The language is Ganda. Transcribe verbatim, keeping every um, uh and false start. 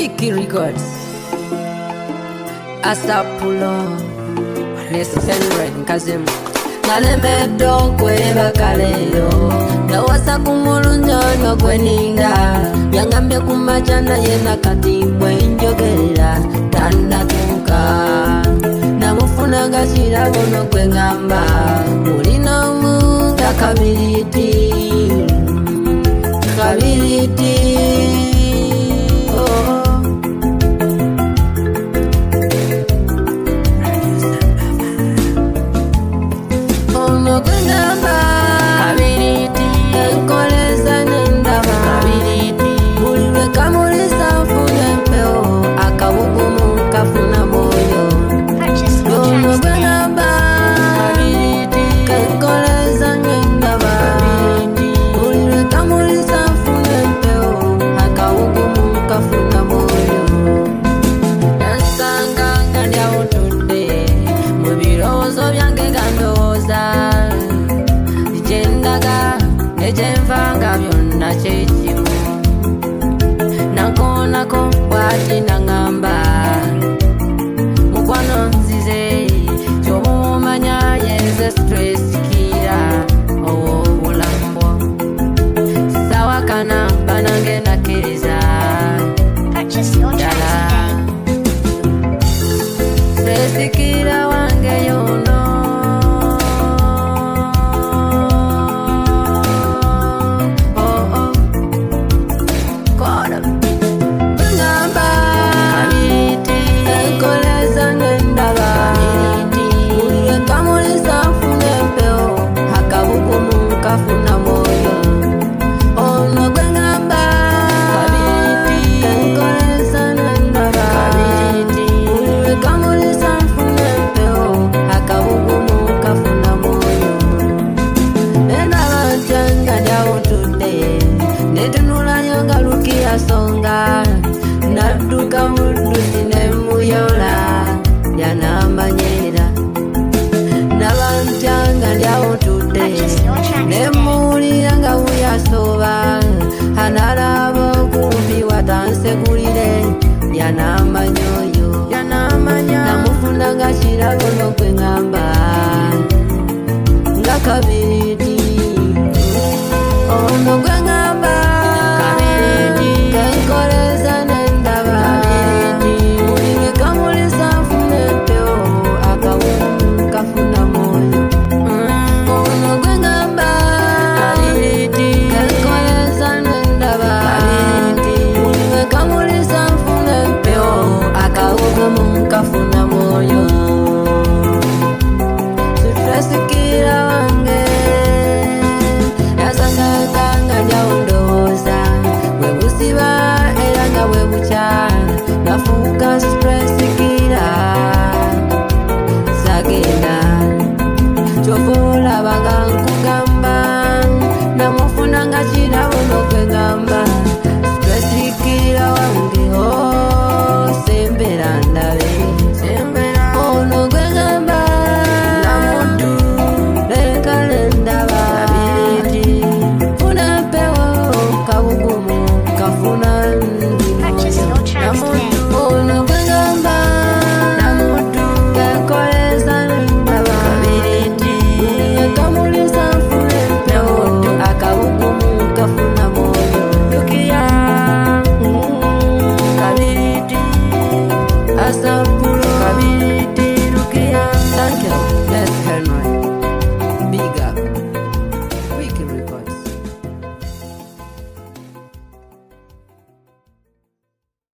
Wiki Records Asapulo Listen Red Kazim Nalemedo kweba kaleo Nawasa kumulunja no kweninga Yangambe kumachana yena katibwe njogera Tanda tuka Namufuna gashira gono kwengamba Mulina munga kabiriti Kabiriti Jemvanga byonna chechimu Nako nako wati nangamba Mukwano nzize Chomumanya yenze stress kira Owo ulambo Sawa kana banange nakiriza Dala Stress kira wange yono Songa naduka mundu sinemuyola yanamanyera nabantanga lyawutude nemulira nga wuyasoba analabo kumbi watansekulire yanamanyoyo namufuna nga kirago nokwenga